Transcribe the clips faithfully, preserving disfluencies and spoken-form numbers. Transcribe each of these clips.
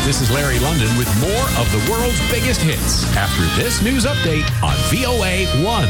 This is Larry London with more of the world's biggest hits after this news update on V O A one.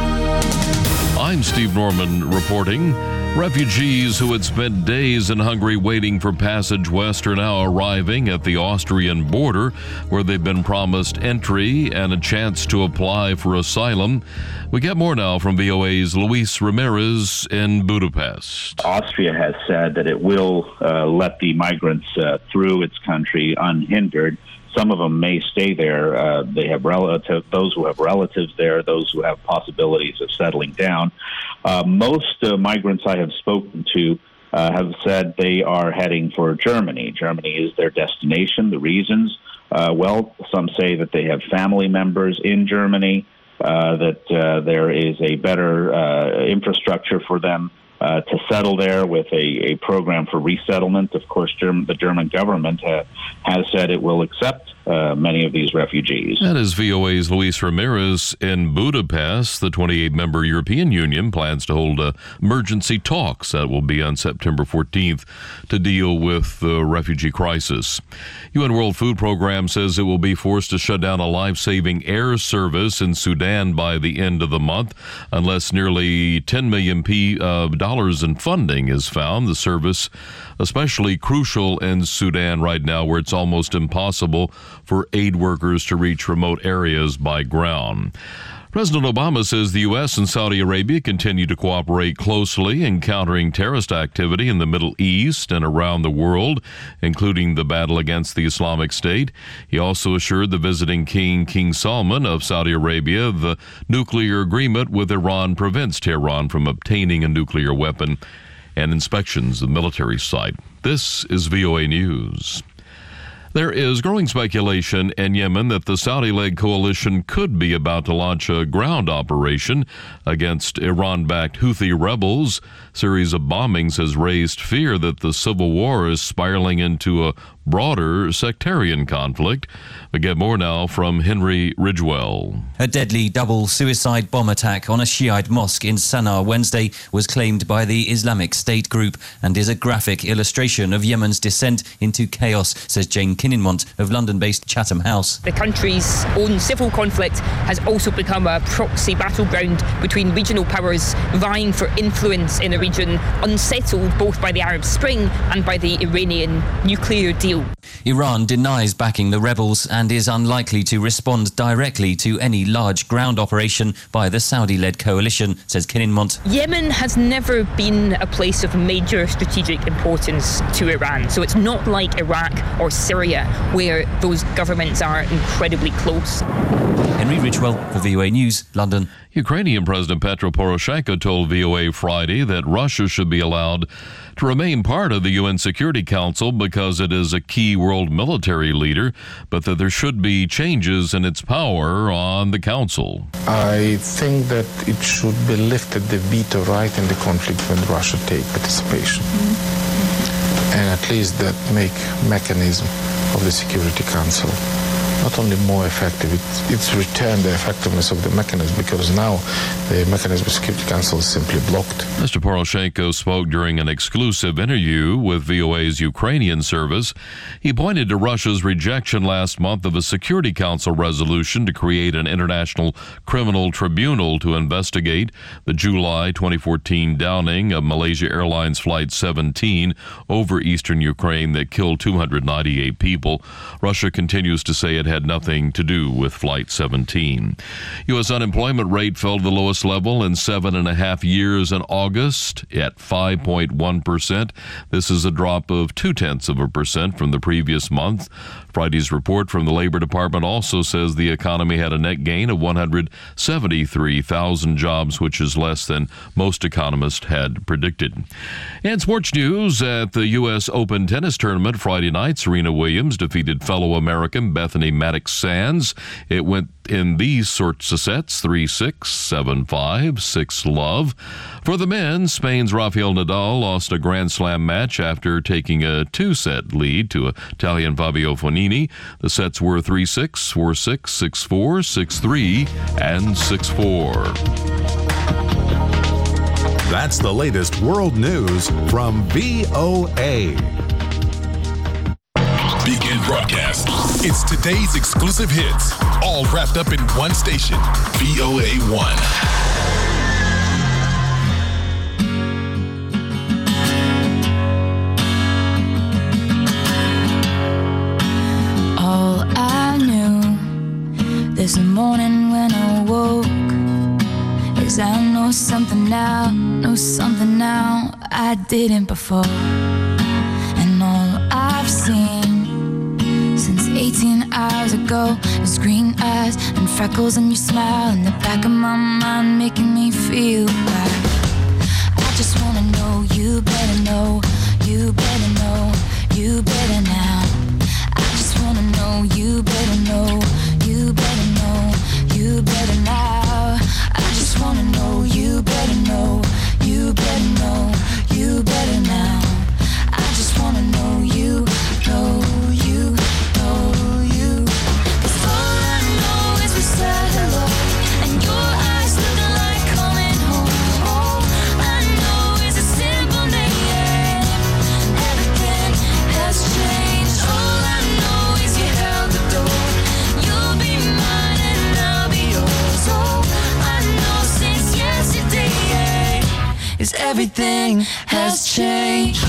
I'm Steve Norman reporting. Refugees who had spent days in Hungary waiting for passage west are now arriving at the Austrian border, where they've been promised entry and a chance to apply for asylum. We get more now from V O A's Luis Ramirez in Budapest. Austria has said that it will uh, let the migrants uh, through its country unhindered. Some of them may stay there. Uh, they have relative, those who have relatives there, those who have possibilities of settling down. Uh, most uh, migrants I have spoken to uh, have said they are heading for Germany. Germany is their destination. The reasons, uh, well, some say that they have family members in Germany, uh, that uh, there is a better uh, infrastructure for them Uh, to settle there with a, a program for resettlement. Of course, German, the German government ha, has said it will accept uh, many of these refugees. That is V O A's Luis Ramirez in Budapest. The twenty-eight member European Union plans to hold uh, emergency talks that will be on September fourteenth to deal with the refugee crisis. U N World Food Program says it will be forced to shut down a life-saving air service in Sudan by the end of the month unless nearly ten million dollars in funding is found. The service, especially crucial in Sudan right now, where it's almost impossible for aid workers to reach remote areas by ground. President Obama says the U S and Saudi Arabia continue to cooperate closely in countering terrorist activity in the Middle East and around the world, including the battle against the Islamic State. He also assured the visiting king, King Salman of Saudi Arabia, the nuclear agreement with Iran prevents Tehran from obtaining a nuclear weapon and inspections of the military site. This is V O A News. There is growing speculation in Yemen that the Saudi-led coalition could be about to launch a ground operation against Iran-backed Houthi rebels. A series of bombings has raised fear that the civil war is spiraling into a broader sectarian conflict. We get more now from Henry Ridgewell. A deadly double suicide bomb attack on a Shiite mosque in Sana'a Wednesday was claimed by the Islamic State group and is a graphic illustration of Yemen's descent into chaos, says Jane Kininmont of London-based Chatham House. The country's own civil conflict has also become a proxy battleground between regional powers vying for influence in a region unsettled both by the Arab Spring and by the Iranian nuclear deal. Iran denies backing the rebels and is unlikely to respond directly to any large ground operation by the Saudi-led coalition, says Kininmont. Yemen has never been a place of major strategic importance to Iran, so it's not like Iraq or Syria, where those governments are incredibly close. Henry Ridgewell for V O A News, London. Ukrainian President Petro Poroshenko told V O A Friday that Russia should be allowed to remain part of the U N Security Council because it is a key world military leader, but that there should be changes in its power on the council. I think that it should be lifted, the veto right in the conflict when Russia take participation. Mm-hmm. And at least that make mechanism of the Security Council not only more effective, it's, it's returned the effectiveness of the mechanism, because now the mechanism of the Security Council is simply blocked. Mister Poroshenko spoke during an exclusive interview with V O A's Ukrainian service. He pointed to Russia's rejection last month of a Security Council resolution to create an international criminal tribunal to investigate the July twenty fourteen downing of Malaysia Airlines Flight seventeen over eastern Ukraine that killed two hundred ninety-eight people. Russia continues to say it had nothing to do with Flight seventeen. U S unemployment rate fell to the lowest level in seven and a half years in August at five point one percent. This is a drop of two-tenths of a percent from the previous month. Friday's report from the Labor Department also says the economy had a net gain of one hundred seventy-three thousand jobs, which is less than most economists had predicted. And sports news at the U S Open tennis tournament Friday night, Serena Williams defeated fellow American Bethany Maddox-Sands. It went in these sorts of sets, three six, seven five, six love. For the men, Spain's Rafael Nadal lost a Grand Slam match after taking a two-set lead to Italian Fabio Fognini. The sets were three six, four six, six four, six three, and six four. That's the latest world news from V O A. Begin broadcast. It's today's exclusive hits, all wrapped up in one station, V O A one. All I knew this morning when I woke is I know something now, know something now I didn't before. And all I've seen since eighteen hours ago is green eyes and freckles and your smile in the back of my mind making me feel right. I just wanna know, you better know, you better know, you better now. I just wanna know, you better know, you better know, you better now. I just wanna know, you better know, you better know, you better now. I just wanna know, you know, you know, you. 'Cause all I know is we said hello, and your eyes looking like coming home. All I know is a simple name. Everything has changed. All I know is you held the door. You'll be mine and I'll be yours. All I know since yesterday is everything has changed.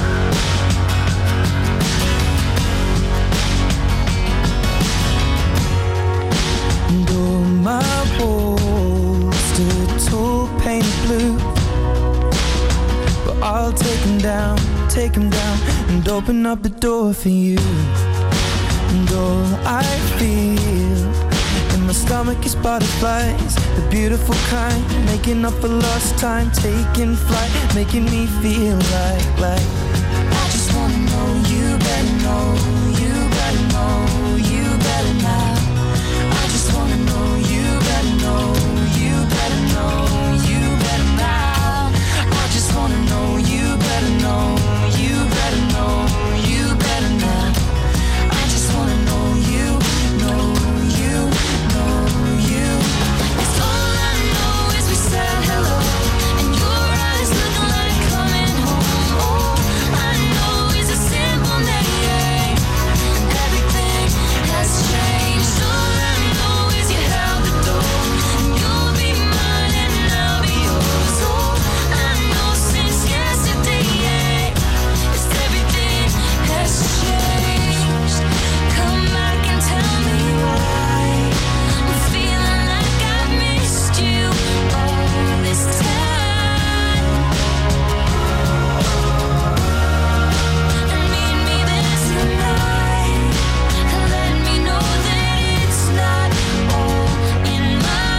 And all my walls stood tall, painted blue, but I'll take them down, take them down, and open up the door for you. And all I feel in my stomach is butterflies, the beautiful kind, making up for lost time, taking flight, making me feel like, like I just wanna know, you better know, you better know, you better now. I just wanna know, you better know, you better know, you better now. I just wanna know, you better know, you better know, you better now. I just wanna know, you know, you know, you. 'Cause all I know is we said hello, and your eyes looking like coming home. All I know is a simple name. Everything has changed. All I know is you held the door. You'll be mine and I'll be yours. All I know since yesterday is everything has changed. Come back and tell me why I'm feeling like I've missed you all this time. And meet me there tonight. Let me know that it's not all in my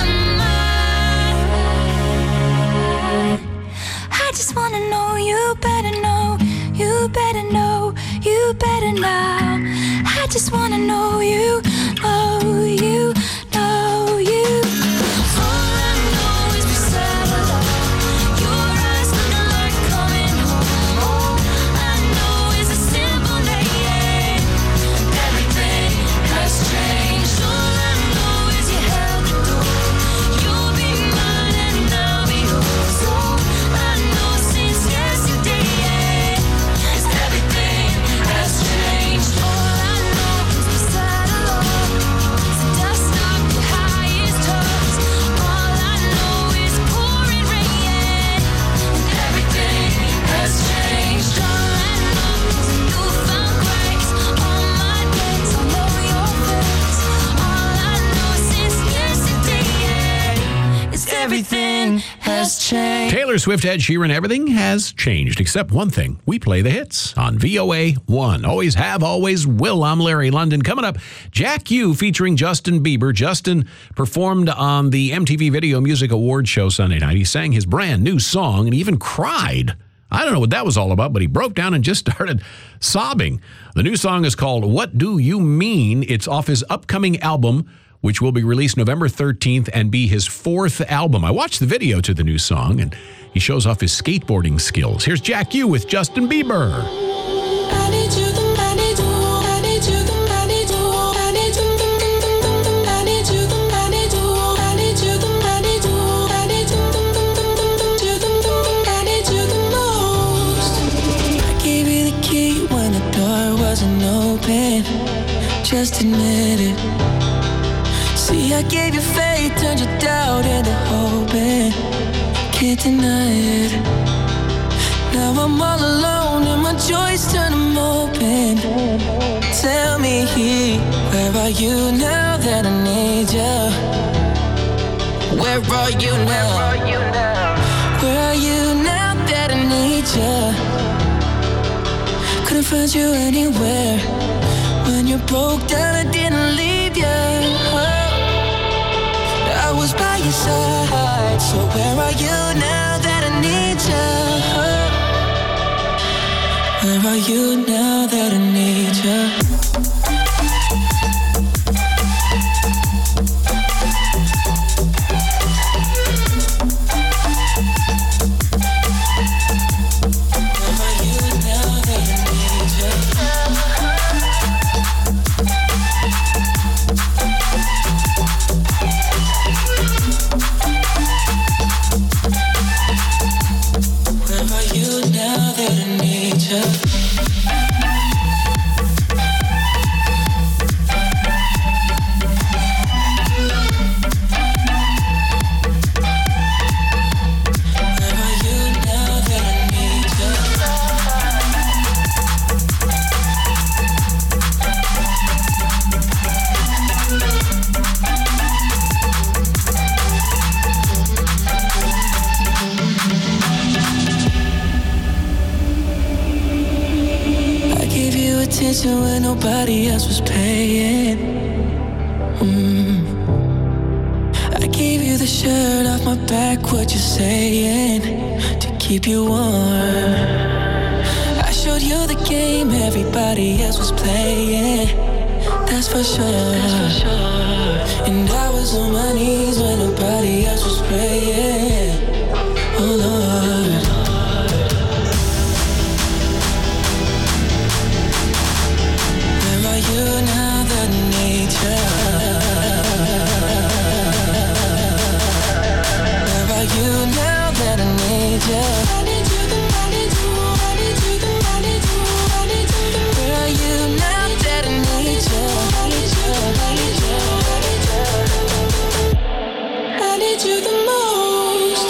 mind. I just wanna know, you better know, you better know, you better now. I just wanna know, you know, you know, you. All I know is we said hello. Your eyes looking like coming home. All I know is a simple name. Everything has changed. All I know is you held the door. You'll be mine and I'll be yours. All I know since yesterday is everything has changed. All I know is we said hello. So dust up your highest hopes. All I know is pouring rain, and everything has changed. All I know is a newfound grace. All my days I know your face. All I know since yesterday is everything has changed. Taylor Swift, Ed Sheeran, everything has changed except one thing. We play the hits on V O A one. Always have, always will. I'm Larry London. Coming up, Jack U featuring Justin Bieber. Justin performed on the M T V Video Music Awards show Sunday night. He sang his brand new song and even cried. I don't know what that was all about, but he broke down and just started sobbing. The new song is called What Do You Mean? It's off his upcoming album, which will be released November thirteenth and be his fourth album. I watched the video to the new song, and he shows off his skateboarding skills. Here's Jack U with Justin Bieber. I need you, I need you, I need you, I need you, I need you, I need you, I need you, I need you, I need you, I need you, I need you the most. I gave you the key when the door wasn't open. open. Just admit it. See, I gave you faith, turned your doubt into hoping. Can't deny it. Now I'm all alone and my joys turn them open. Tell me, where are you now that I need you? Where are you now? Where are you now that I need you? Couldn't find you anywhere. When you broke down, I didn't leave you. I was by your side. So where are you now that I need you? Where are you now that I need you? When nobody else was paying. mm. I gave you the shirt off my back, what you saying, to keep you warm. I showed you the game everybody else was playing. That's for sure, That's for sure. And I was on my knees when nobody else was praying. Oh Lord, you now that I need you. Where are you now that I need you? I need you, I need you, I need you, I need you, I need you. Where are you now that I need you? I need you, I need you, I need you. I need you the most.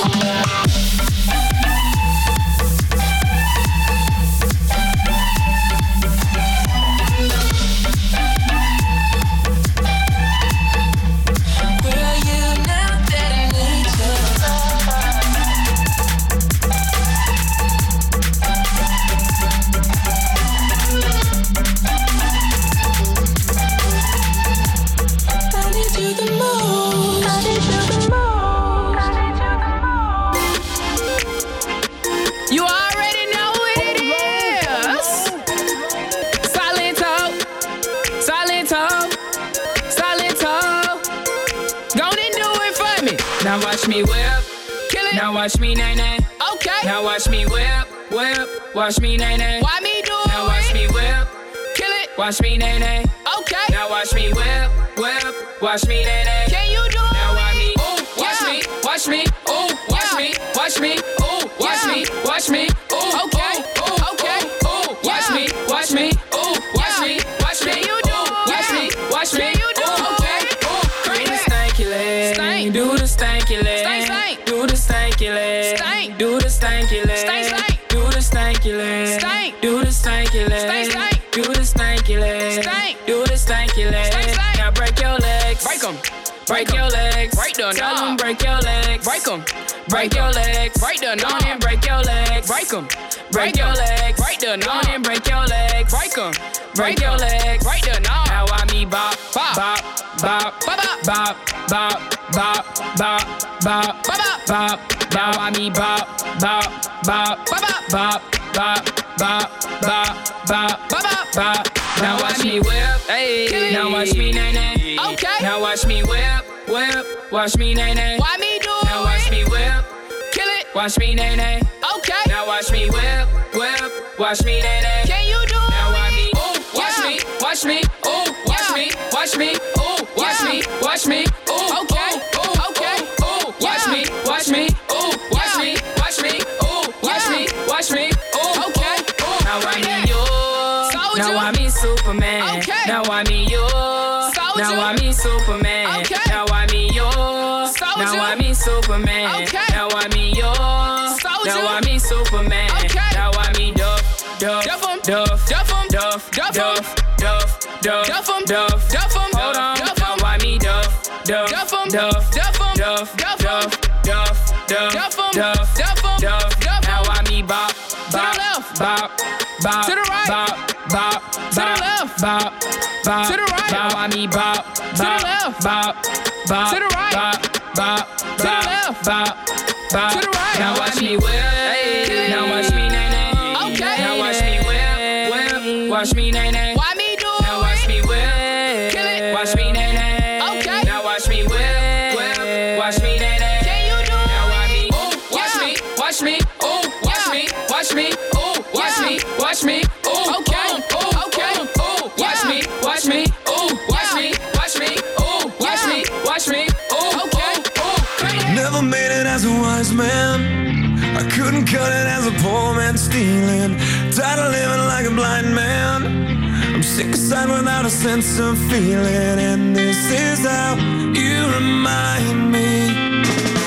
Now watch me whip, kill it. Now watch me nay nay. Okay. Now watch me whip, whip. Watch me nay nay. Why me do it? Now watch me whip, kill it. Watch me nay nay. Okay. Now watch me whip, whip. Watch me nay nay. Can you do it? Now watch me, ooh, watch yeah. me, watch me, ooh, watch yeah. me, watch me, ooh, watch yeah. me, watch me, ooh, okay, ooh, ooh, okay, ooh, ooh, watch yeah. me, watch me, ooh, watch yeah. me, watch me, Can you do ooh, it? watch yeah. me, watch me, Can you do ooh, it? okay, ooh, do the stanky leg, Stank. do the stanky leg, Stank, stank. do the stanky leg, Stank. do the stanky leg, Stank, stank. do the stanky leg, Stank. do the stanky leg, Stank, stank. do the stanky leg, Stank. do the stanky leg, Stank, stank. now break your legs, Break 'em. break your legs, Break the tell knob. them break your legs, Break 'em. break your legs, Break the go on knob. and break your legs, Break 'em. break your legs, Break the go on knob. and break your legs, Break 'em. break your legs, Break the knob. now I me bop, Bop. bop, bop, Bop, bop, bop, bop, bop, bop, Bop, bop. bop. Now I me bop, bop, bop, Bop, bop, bop, bop, bop, bop, Bop, bop. Now watch me whip, Hey. now watch me nay nay. Okay. Now watch me whip, whip, watch me nay nay. Why me do it? Now watch me whip, Kill it. watch me nay nay. Okay. Now watch me whip, whip, watch me nay nay. Can you do it? Now watch me, ooh, watch Yeah. me, watch me, ooh, watch Yeah. me, watch me, ooh, watch Yeah. me, watch me, ooh, Okay. ooh, ooh, Okay. ooh, ooh, watch Yeah. me, watch me, ooh, watch Yeah. me, watch me, ooh, watch Yeah. me, watch me, ooh, Okay. ooh, ooh. Now I Right me there. yours, Soldier. now I me Superman, man. Okay. Now I mean you. Soldier. Now I mean Superman. Okay. Now I mean you. Soldier. Now I mean Superman. Okay. Now I mean you. Soldier. Now I mean Superman. Okay. Now I mean Duff, Duff, Duff 'em. Duff, Duff 'em. Duff, Duff 'em. Duff, Duff, Duff, Duff 'em. Duff, Duff 'em. Hold on. Duff 'em. Now I mean Duff, Duff, Duff 'em. Duff, Duff 'em. Duff, Duff 'em. Duff, Duff, Duff, Duff 'em. Duff, Duff 'em. Duff. Duff 'em. Now I mean Bop, Bop, the left. Bop, Bop, To the right. Bop, Bop, To the left. Bop, Bop, To the right. Now I mean Bop, To the Bop, left. Bop, Bop, To the right. Bop, Bop, To the Bop, left. Bop, Bop. To the right. Now watch me whip. Now watch me nay nay. Okay. Now watch me whip, whip. Watch me nay nay. Why me do Now watch it? me whip. Kill it. Watch me nay nay. Okay. Now watch me whip, whip. Watch me nay nay. Can you do Now watch me. it? Ooh, watch Yeah. me, watch me. Ooh, watch Yeah. me, watch me. Ooh, watch Yeah. me, watch me. Ooh, Okay. ooh, ooh, Okay. ooh, ooh. Watch Yeah. me, watch me. Ooh, watch Yeah. me, watch me. Ooh, watch Yeah. me, watch me. Ooh, Okay. ooh, ooh. Never made it as a wise man. I couldn't cut it as a poor man stealing. Tired of living like a blind man. I'm sick aside without a sense of feeling. And this is how you remind me.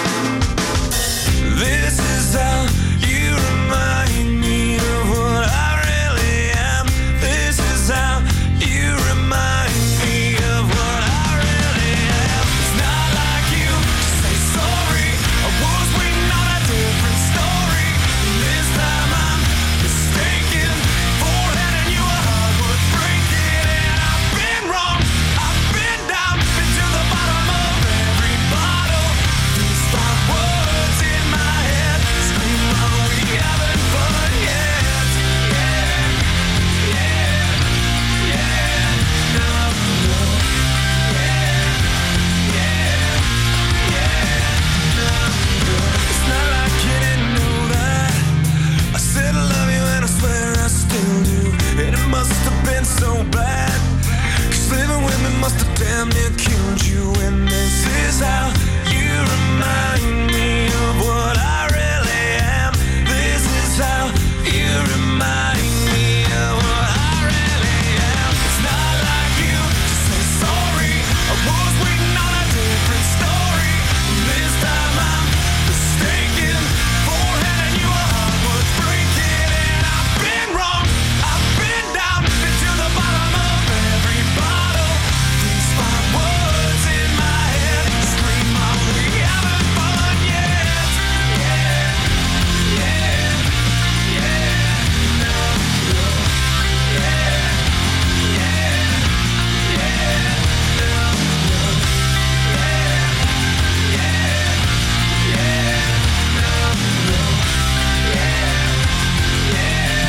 This is how you remind me of what I really am. This is how you remind me of what I really am. It's not like you to say sorry. I was waiting on a different story. This time I'm mistaken for handing you a heart worth breaking. And I've been wrong. I've been down, been to the bottom of every bottle. These five words in my head scream, "Are we having fun yet?" Yeah, yeah, yeah. No, no. Yeah, yeah, yeah. No, no. It's not like you didn't know that. I said I love you and I swear I still do. And it must have been so bad, 'cause living with me must have damn near killed you. And this is how you remind me of what I really am. This is how you remind me of what I really am. It's not like you to say sorry. I was waiting on a different story. This time I'm mistaken for handing you a heart worth breaking. And I've been wrong. I've been down, been to the bottom of every bottle. These five words in my head scream, "Are we having fun yet?" Yeah, yeah, yeah. No, no. Yeah, yeah, yeah. No, no. Yeah, yeah, yeah. No, no. Yeah, yeah,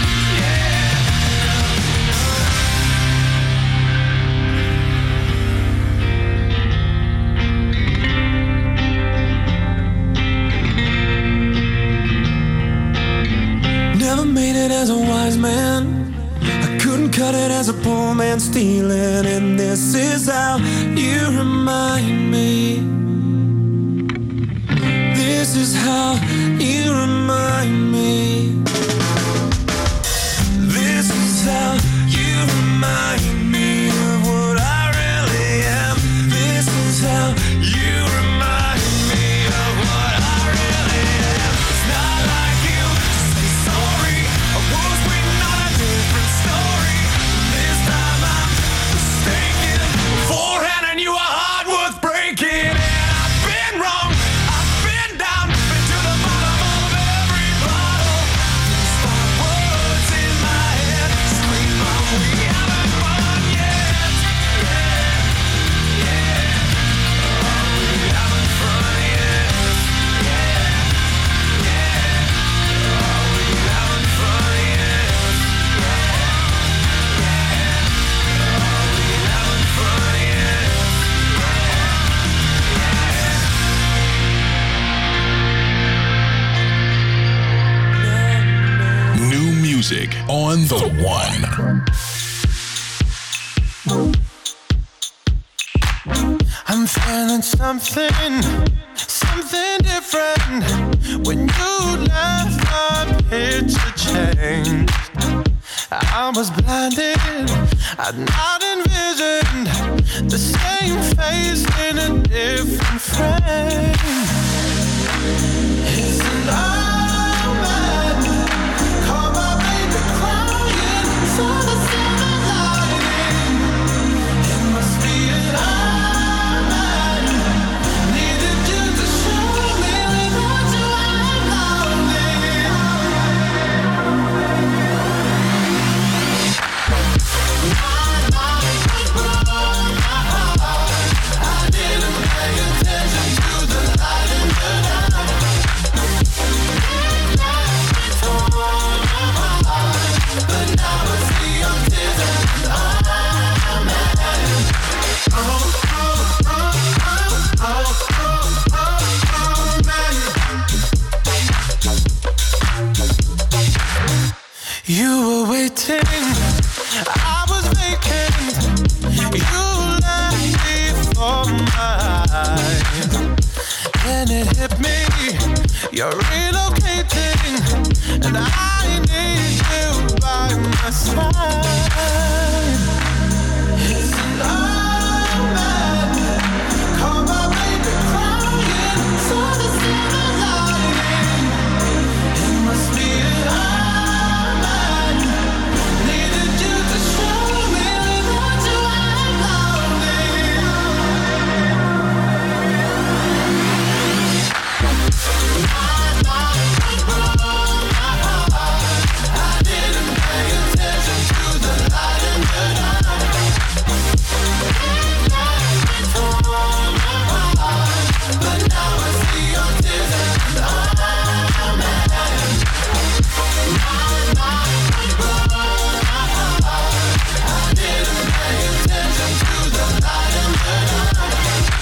Never made it as a wise man. I couldn't cut it as a poor man stealing. And this is how you remind me. This is how you remind me. This is how you remind me of what I really am. This is how you remind me of what I really am. It's not like you to say sorry. I was waiting on a different story. This time I'm mistaken for handing you a heart worth breaking. And I've been wrong. I've been down, been to the bottom of every bottle. These five words in my head scream, "Are we having fun yet?" Yeah, yeah. Are we having fun yet? Yeah, yeah. Are we having fun yet? Yeah, yeah. Are we having fun yet? New music on the one. I'm feeling something, something different. When you left, my picture changed. I was blinded, I'd not envisioned the same face in a different frame. Isn't I mad? Call my baby crying, saw the silver lining. It must be an I'm mad. Needed you to show me without you I'm lonely. I didn't pay attention to the light in the dark. But now I see your tears and I'm mad. Oh, oh, oh, oh, oh, oh, oh, man. You were waiting, I was vacant. You left me for mine. Then it hit me, you're relocating, and I need you by my side. Isn't I mad? Call my baby crying, saw the silver lining. It must be an I'm mad. Needed you to show me without you I'm lonely. I didn't pay attention to the light in the dark. But now I see your tears and I'm mad. I didn't pay attention to the light in the dark.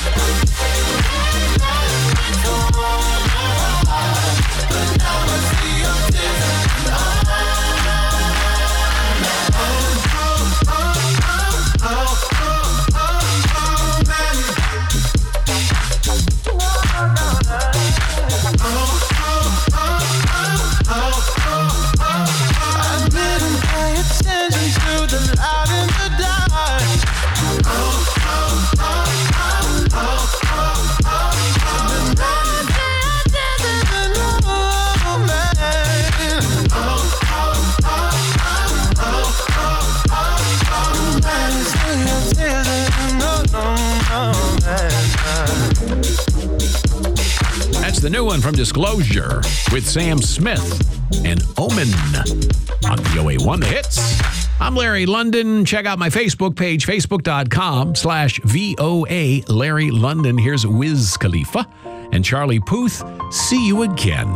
But now I see your tears and I'm mad. Oh, oh, oh, oh, oh, oh, man. I didn't pay attention to the light in the dark. Oh, oh, oh, oh, oh, oh, oh, That's the new one from Disclosure with Sam Smith and Omen on V O A one The Hits. I'm Larry London. Check out my Facebook page, facebook.com slash VOA Larry London. Here's Wiz Khalifa and Charlie Puth. See you again.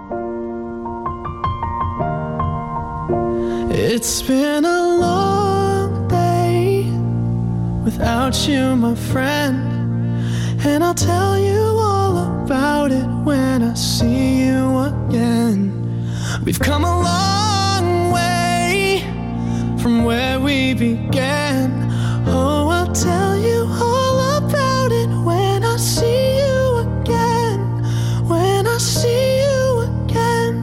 It's been a long day without you, my friend. And I'll tell you all about it when I see you again. We've come a long way from where we began. Oh, I'll tell you all about it when I see you again. When I see you again.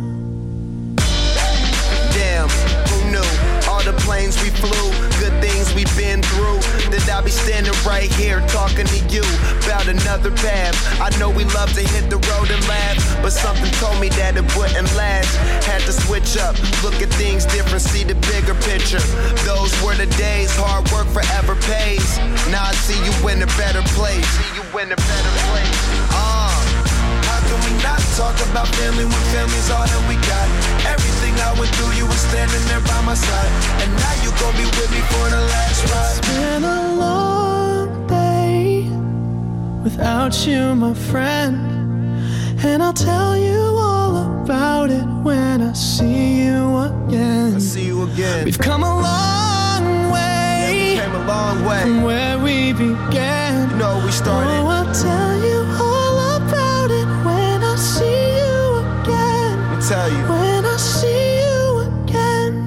Damn, who knew? All the planes we flew, good things we've been through. That I'll be standing right here talking to you about another path. I know we love to hit the road and laugh, but something told me that it wouldn't last. Had to switch up, look at things different, see the bigger picture. Those were the days, hard work forever pays. Now I see you in a better place. See you in a better place. Uh, how can we not talk about family when family's all that we got? Everything I went through, you were standing there by my side, and now you gon' be with me for the last ride. It's been a long day without you, my friend. And I'll tell you all about it when I see you again. I see you again. We've come a long way, yeah, we came a long way from where we began. You know, we started. Oh, I'll tell you all about it when I see you again. Let me tell you. When I see you again.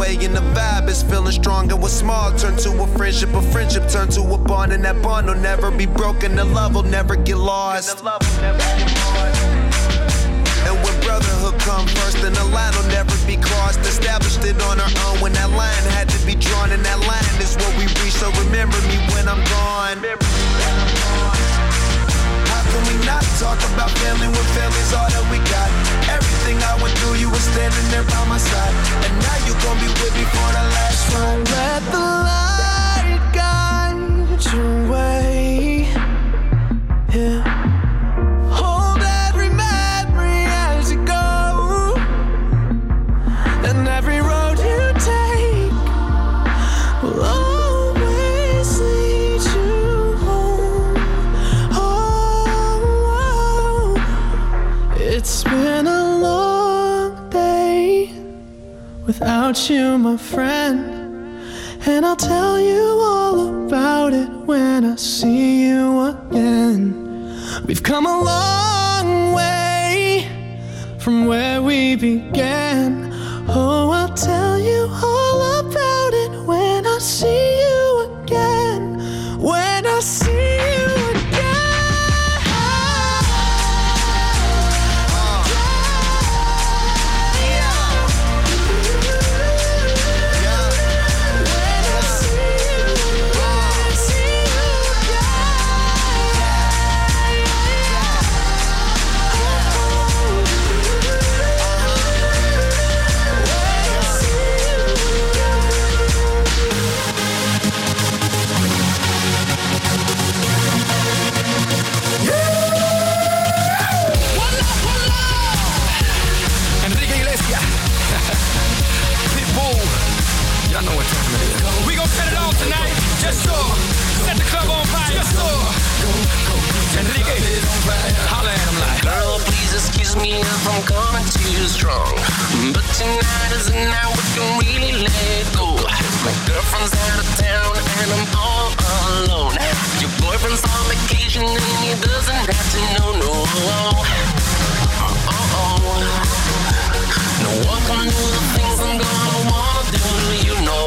way, and the vibe is feeling strong. And what's small turn to a friendship, a friendship turn to a bond, and that bond will never be broken. The love will never get lost. And when brotherhood come first, then the line will never be crossed. Established it on our own when that line had to be drawn, and that line is what we reach. So remember me when I'm gone. How can we not talk about family when family's all that we got? Everything I went through, you were standing there by my side, and now you gon' be with me for the last ride. Let the light guide your way. Yeah. Hold every memory as you go, and every road you take will always lead you home. Oh, it's been a long day without you, my friend, and I'll tell you all about it when I see you again. We've come a long way from where we began. Oh, I'll tell you all about it when I see you again. When I see you again. Y'all know what time it is. We gon' set it off tonight. Just so. Set the club on fire. Just so. Enrique, holla at him like. Girl, please excuse me if I'm coming too strong, but tonight is the night we can really let it go. My girlfriend's out of town and I'm all alone. Your boyfriend's on vacation and he doesn't have to know, no. Uh-oh. No one can do the things I'm gonna wanna do, you know.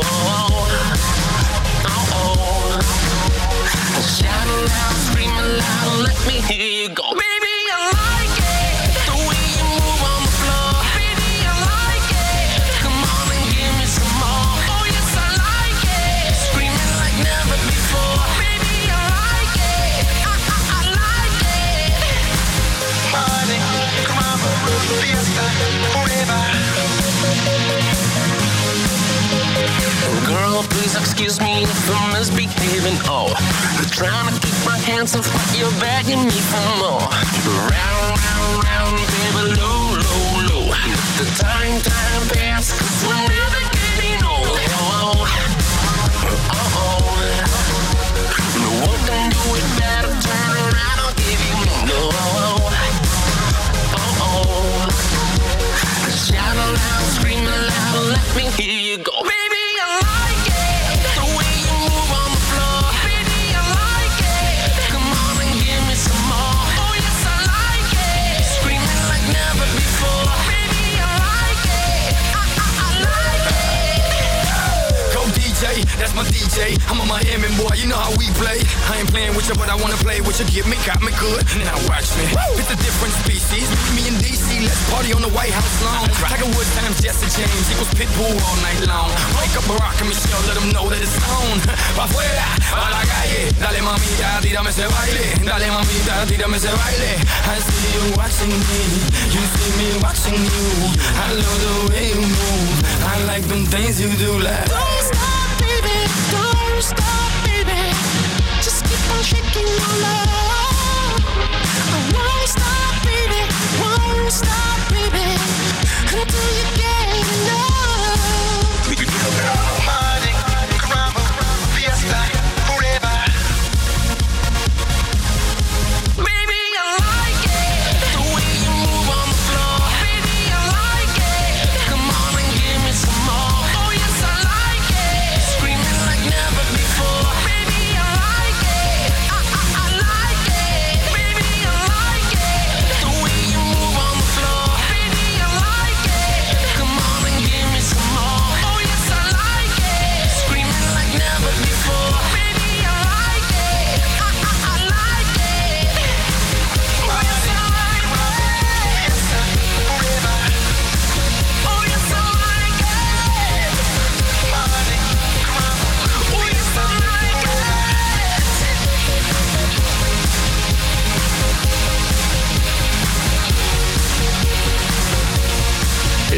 Uh-oh. Shout it out, scream it loud, let me hear you go. Baby, I like it, the way you move on the floor. Baby, I like it, come on and give me some more. Oh yes, I like it, screaming like never before. Baby, I like it, I, I, I like it. Party, come on, fiesta, forever. Girl, please excuse me if I'm misbehaving. Oh, I'm trying to keep my hands off, but you're begging me for more. Round, round, round, baby, low, low, low. Let the time, time pass, cause we're never getting old. Oh, oh, oh. No one can do it better. Turn around, I'll give you no. Oh, oh. Shout aloud, scream aloud, let me hear you go. Baby, I like it, the way you move on the floor. Baby, I like it, come on and give me some more. Oh yes, I like it, screaming like never before. Baby, I like it, I, I, I like it. Go D J, that's my D J. I'm a Miami boy, you know how we play. I ain't playing with you, but I wanna play with you. Get me, got me good, now watch me. It's a different species, me and D C, let's party on the White House lawn. Tiger Woods times Jesse James, equals Pitbull all night long. Wake up Barack and Michelle, let them know that it's on. Pa' afuera, pa' la calle, dale mamita, tírame ese baile. Dale mamita, tírame ese baile. I see you watching me, you see me watching you. I love the way you move, I like them things you do like. Don't stop, baby, don't stop, baby. Just keep on shaking your love. I won't stop, baby, won't stop, baby, until you get enough. Party, caramba, fiesta, forever. Baby, I like it, the way you move on the floor. Baby, I like it, come on and give me some more. Oh yes, I like it, screaming like never before. Baby, I like it, I, I, I like it. Baby, I like it, the way you move on the floor.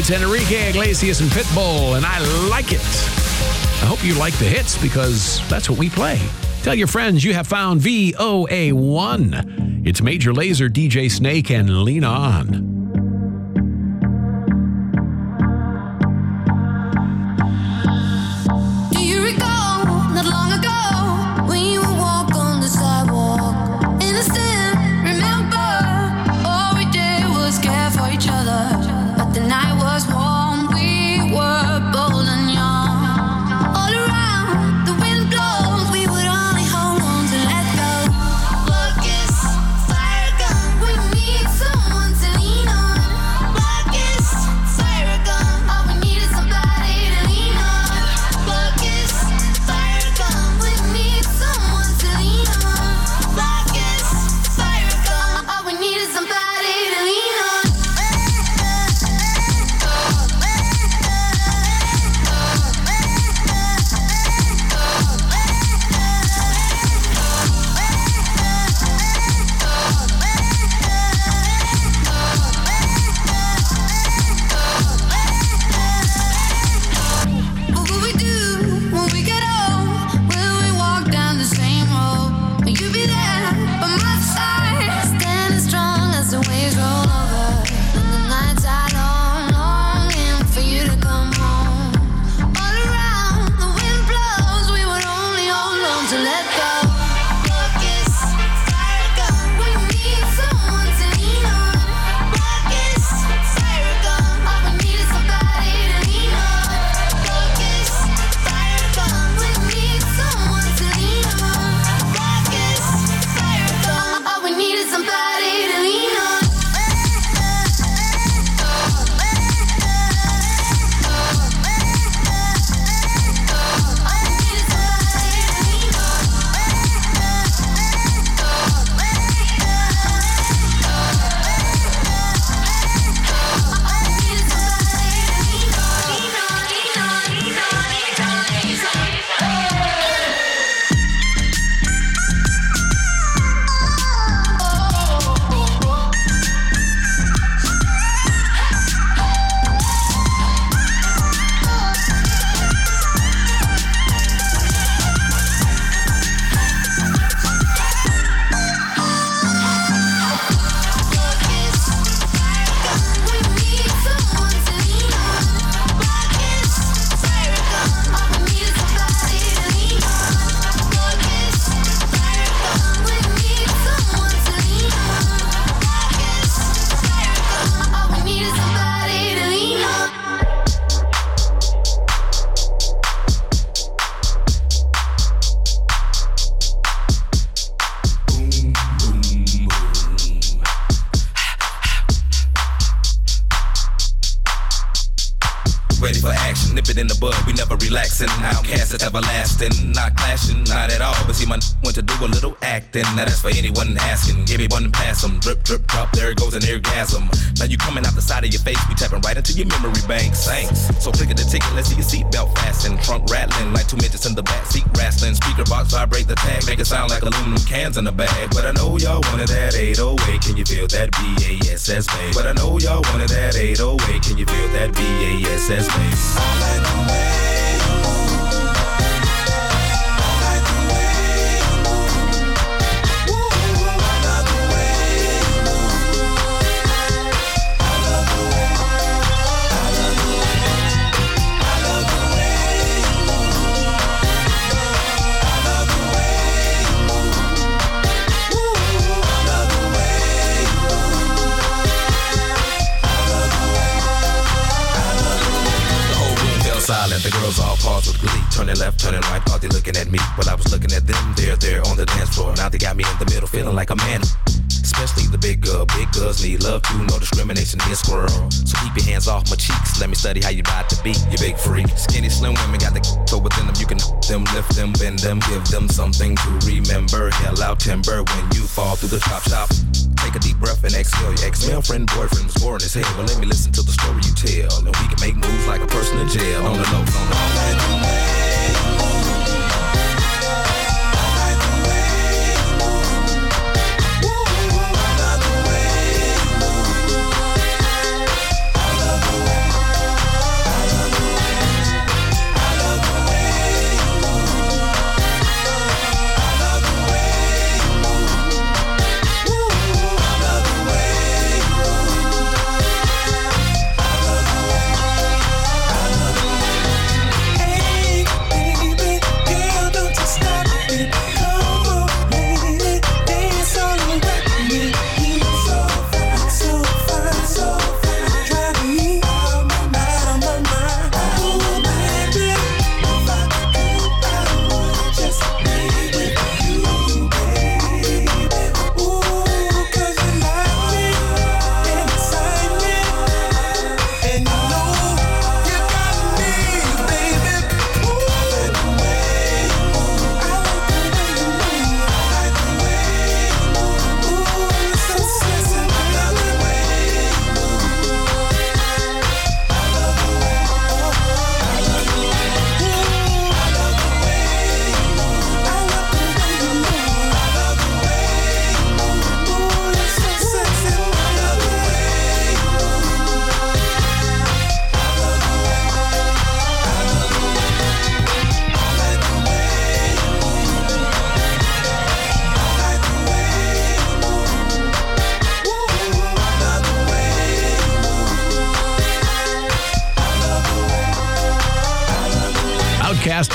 It's Enrique Iglesias and Pitbull, and I like it. I hope you like the hits because that's what we play. Tell your friends you have found V O A one. It's Major Lazer, D J Snake, and Lean On. Outcast, it's everlasting, not clashing, not at all. But see, my went to do a little acting. Now that's for anyone asking. Give me one and pass them. Drip, drip, drop. There it goes an orgasm. Now you coming out the side of your face, we tapping right into your memory bank. Thanks. So click at the ticket, let's see your seatbelt fasten. Trunk rattling like two midgets in the back seat wrestling. Speaker box vibrate the tag, make it sound like aluminum cans in the bag. But I know y'all wanted that eight oh eight. Can you feel that B A S S bass? But I know y'all wanted that eight oh eight. Can you feel that B A S S bass? All I know is silent, the girls all paused with glee. Turning left, turning right, thought they looking at me. But I was looking at them, they're there on the dance floor. Now they got me in the middle, feeling like a man. Especially the big girl, big girls need love too. No discrimination here, squirrel. So keep your hands off my cheeks. Let me study how you ride the beat, you big freak. Skinny, slim women got the so within them. You can them, lift them, bend them, give them something to remember. Hell out timber when you fall through the chop shop. Take a deep breath and exhale. Your ex-male friend, boyfriend was boring as hell. But let me listen to the story you tell. And we can make moves like a person in jail. On the low, on the low.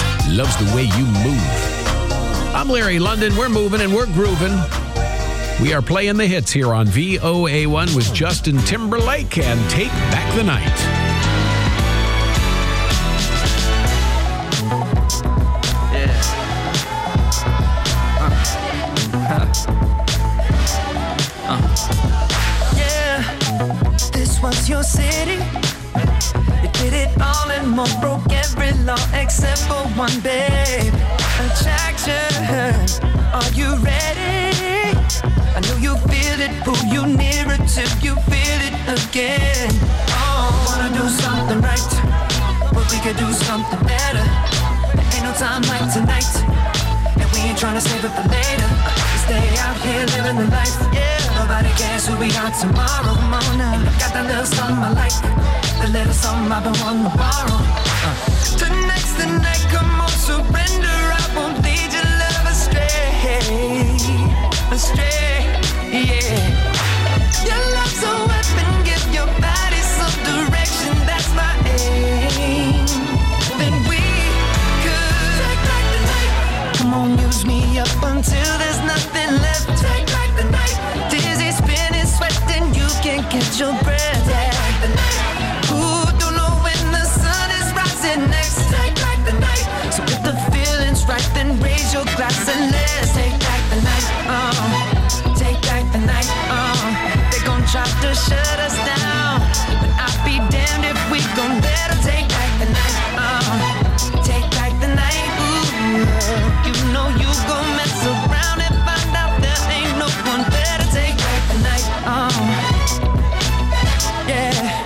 loves the way you move. I'm Larry London. We're moving and we're grooving. We are playing the hits here on V O A one with Justin Timberlake and Take Back the Night. Yeah. Uh. Uh. Yeah. This was your city. You did it all and more, broke every law except for one, babe. Attraction. Are you ready? I know you feel it, pull you nearer till you feel it again. Oh, wanna do something right, but we could do something better. There ain't no time like tonight, and we ain't tryna save it for later. We stay out here living the life, yeah. Nobody cares who we are tomorrow. Come on now, and I got that little something I like, the little something I've been wanting to borrow. Uh. Tonight's the night, come on, surrender. I won't lead your love astray, astray, yeah. Your love's a weapon, give your body some direction. That's my aim. Then we could take back the night. Come on, use me up until there's nothing left. Take back the night. Dizzy, spinning, sweating, you can't catch your breath. Take back the night. Ooh, don't know when the sun is rising next. Take back the night. So if the feeling's right, then raise your glass and let's take back the night. Uh, take back the night. Uh, they gon' try to shut us down, but I'll be damned if we gon' let them take back the night. Uh, take back the night. Ooh, you know you gon' mess around and find out there ain't no one better. Take back the night. Uh, yeah.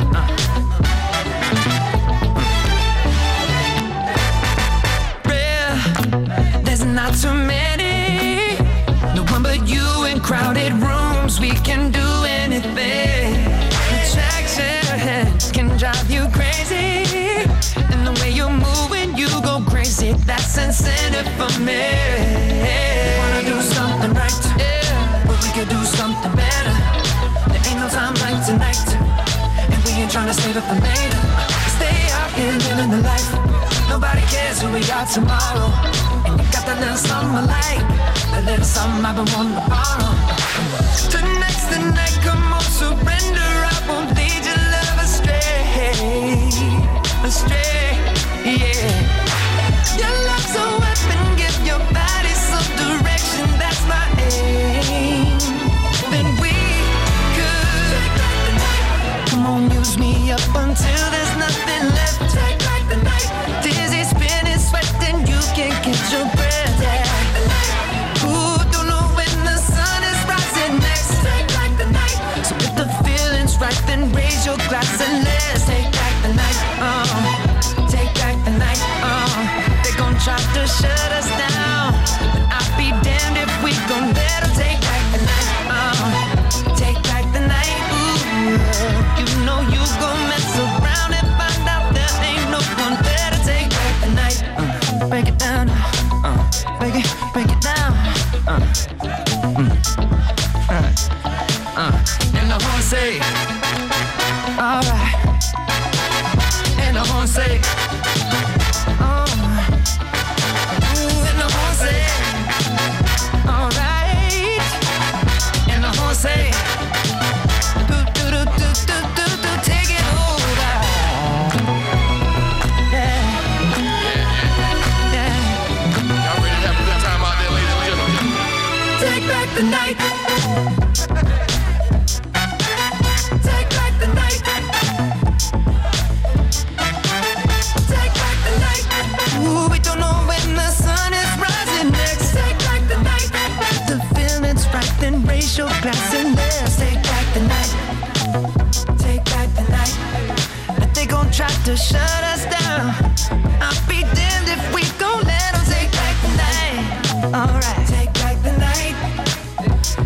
Not too many, no one but you in crowded rooms. We can do anything. Attraction can drive you crazy, and the way you're moving, you go crazy. That's incentive for me. Wanna do something right, yeah, but we could do something better. There ain't no time like tonight, and we ain't tryna save it for later. Stay out here living the life. Nobody cares who we are tomorrow. And you got that little something I like, that little something I've been wanting to borrow. Tonight's the night, come on, surrender. I won't lead your love astray, astray, yeah. Your love's a weapon, give your body some direction. That's my aim. Then we could take back the night. Come on, use me up until there's nothing left. Take back the night. Dizzy, spinning, sweating, you can't catch your breath. Yeah. Ooh, don't know when the sun is rising next. Take back the night. So if the feeling's right, then raise your glass and let's take back the night. Uh, take back the night. Uh, they gon' try to shut us down, but I'll be damned if we gon' let them take back the night. Uh, take back the night. Ooh, you know you gon' mess around and find out there ain't no one better. Take back the night. Uh, break it down. Uh, break it, break it down. Uh, mm. Alright. Uh, and the horn say, alright. And the horn say, oh. Ooh, and the horn say, alright. And the horn say, do do do do do do do, take it over. Yeah. Yeah. Y'all ready to have a good time out there, ladies and gentlemen? Take back the night. Take back the night. Take back the night. Ooh, we don't know when the sun is rising next. Take back the night. If the feeling's right, then raise your glass and let's take back the night. Take back the night. But they gon' try to shut us down. I'll be damned if we gon' let them take back the night. Alright, take back the night.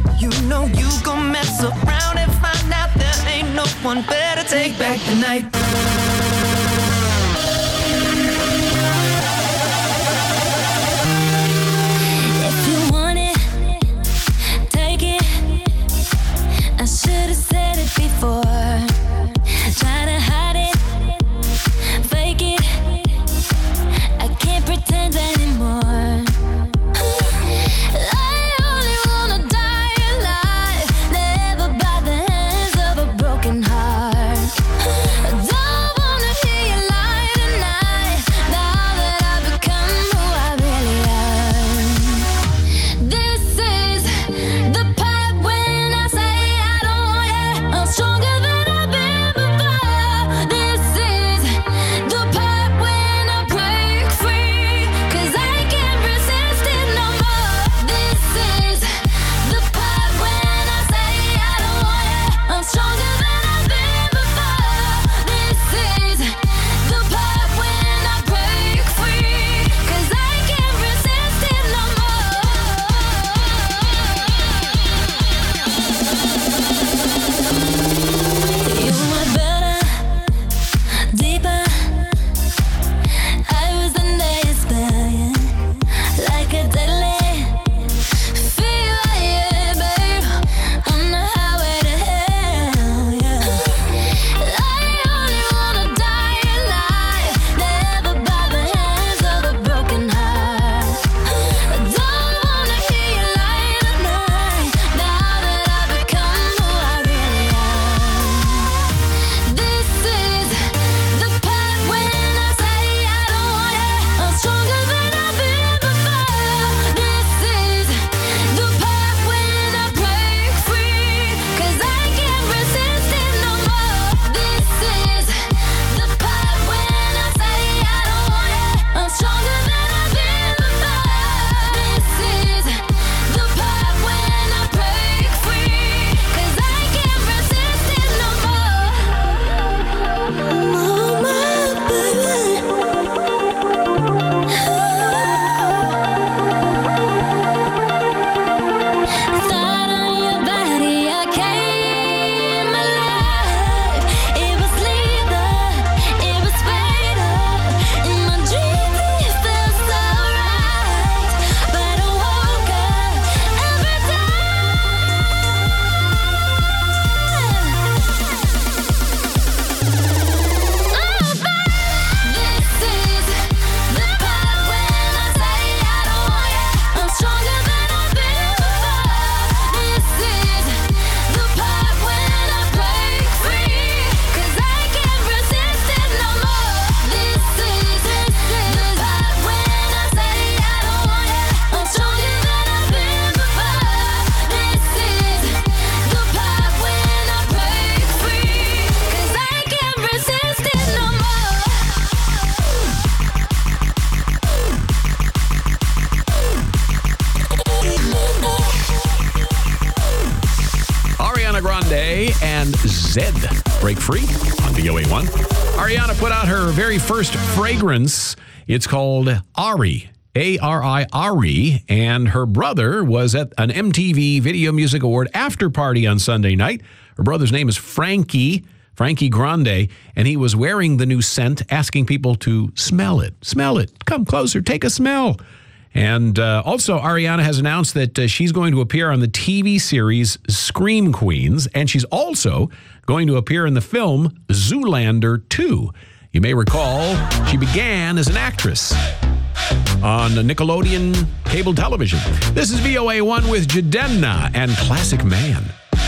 and Zed. Break Free on V O A one. Ariana put out her very first fragrance. It's called Ari. A R I Ari, and her brother was at an M T V Video Music Award after party on Sunday night. Her brother's name is Frankie, Frankie Grande, and he was wearing the new scent, asking people to smell it. Smell it. Come closer. Take a smell. And uh, also, Ariana has announced that uh, she's going to appear on the T V series Scream Queens, and she's also going to appear in the film Zoolander two. You may recall she began as an actress on Nickelodeon cable television. This is V O A one with Jidenna and Classic Man.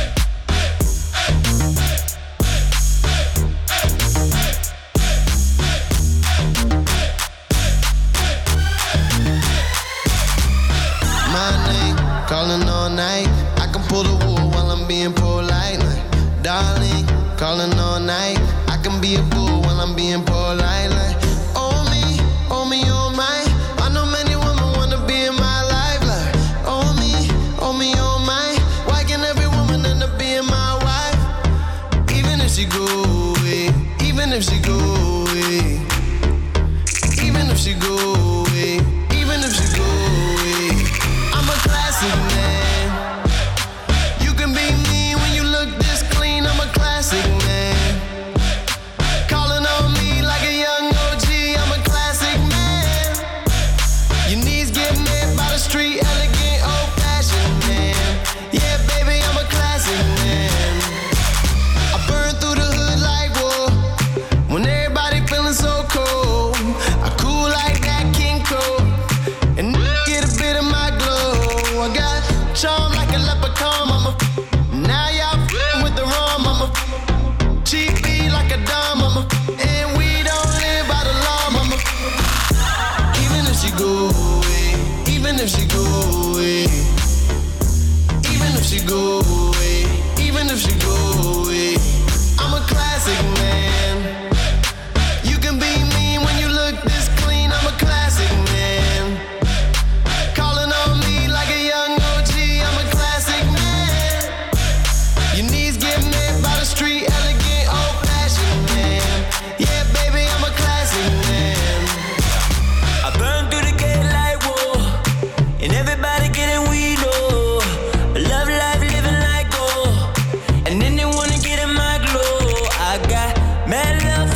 My name, calling all night. I can pull the wool while I'm being polite. Like, darling, calling all night. I can be a bull while I'm being polite. Like, oh me, oh me, oh my. I know many women wanna be in my life. Like, oh me, oh me, oh my. Why can every woman end up being my wife? Even if she go away, even if she go away, even if she go away, even if she go away. I'm a classic man. You can be mean when you look this clean. I'm a classic man. Calling on me like a young O G. I'm a classic man. Your knees get met by the street, elegant, old-fashioned man. Yeah, baby, I'm a classic man. I burn through the hood like war. When everybody feeling so cold, I cool like that King Cole. And get a bit of my glow. I got charm like a leprechaun, mama. Now y'all f***ing with the rum, mama. Cheap beat like a dime, mama. And we don't live by the law, mama. Even if she go away, even if she go away, even if she go away, even if she go away, I'm a classic man. You can be mean when you look this clean. I'm a classic man. Calling on me like a young O G. I'm a classic man. Your knees get met by the street, elegant, old-fashioned man. Yeah, baby, I'm a classic man. I burn through the gate like war, and everybody getting weed, oh. Love life, living like gold, and then they wanna get in my glow. I got mad love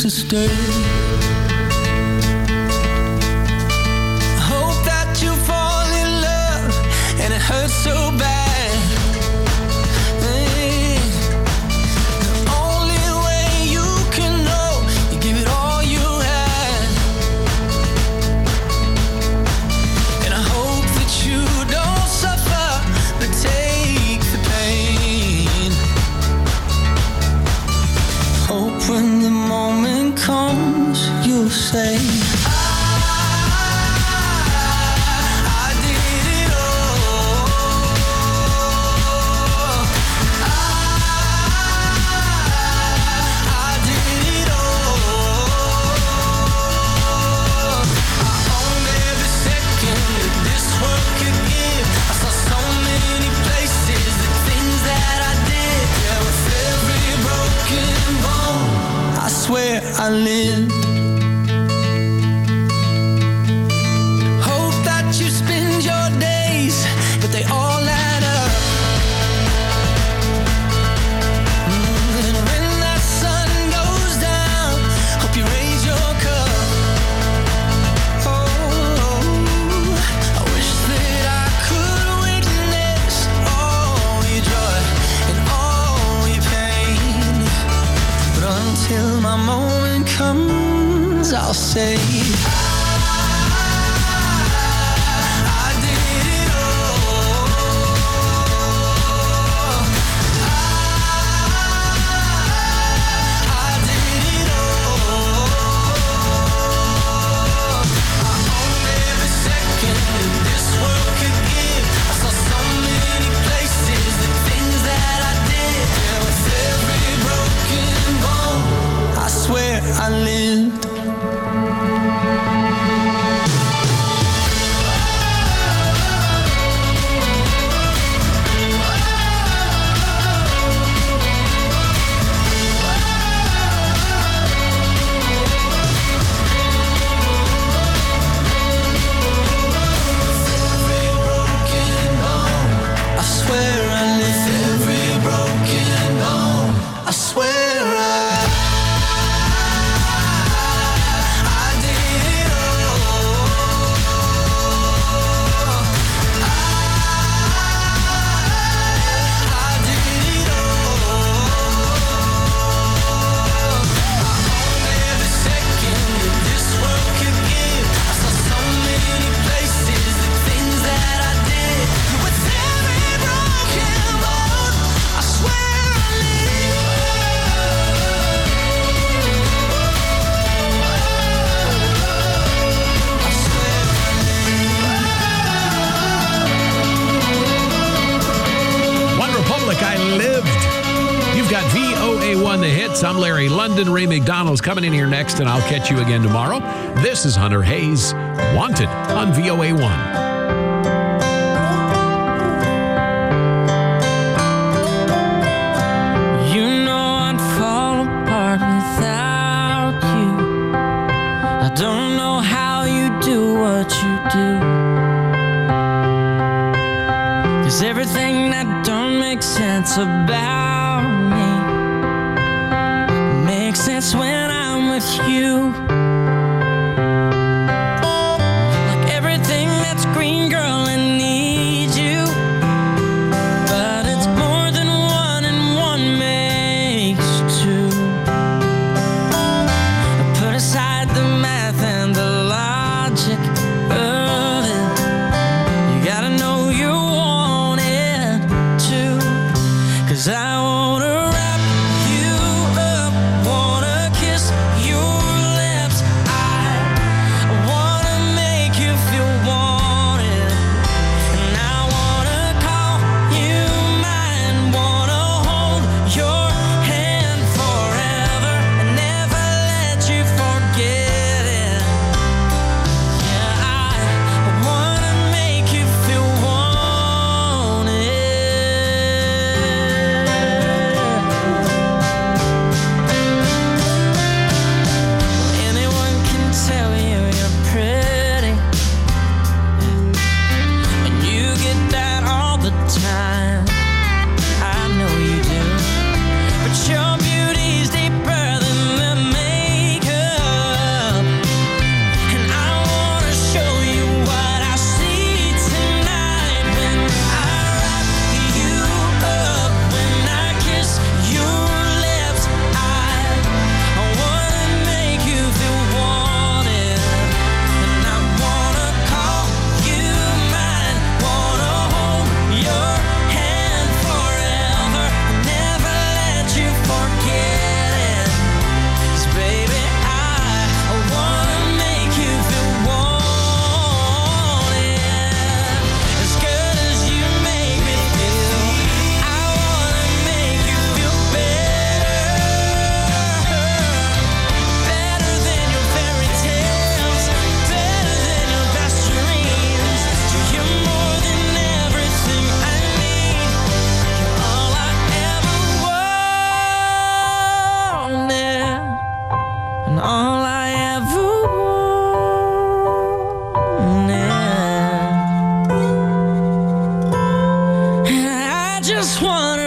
to stay. I hope that you fall in love and it hurts so bad. Hey, the only way you can know, you give it all you had. And I hope that you don't suffer, but take the pain. Hope when the moment comes, you'll say, where I live. Hope that you spend your days, but they all add up. And when that sun goes down, hope you raise your cup. Oh, I wish that I could witness all your joy and all your pain. But until my moment comes, I'll say, I lived. I swear I lived. Every broken bone, I swear I V O A one The Hits. I'm Larry London. Ray McDonald's coming in here next, and I'll catch you again tomorrow. This is Hunter Hayes, Wanted on V O A one. You know I'd fall apart without you. I don't know how you do what you do. 'Cause everything that don't make sense about me makes sense when I'm with you. Like everything that's green, girl, I need you. But it's more than one and one makes two. I put aside the math and the logic of it. You gotta know you want it too. 'Cause I wanna wrap you up, wanna kiss your lips, just wanna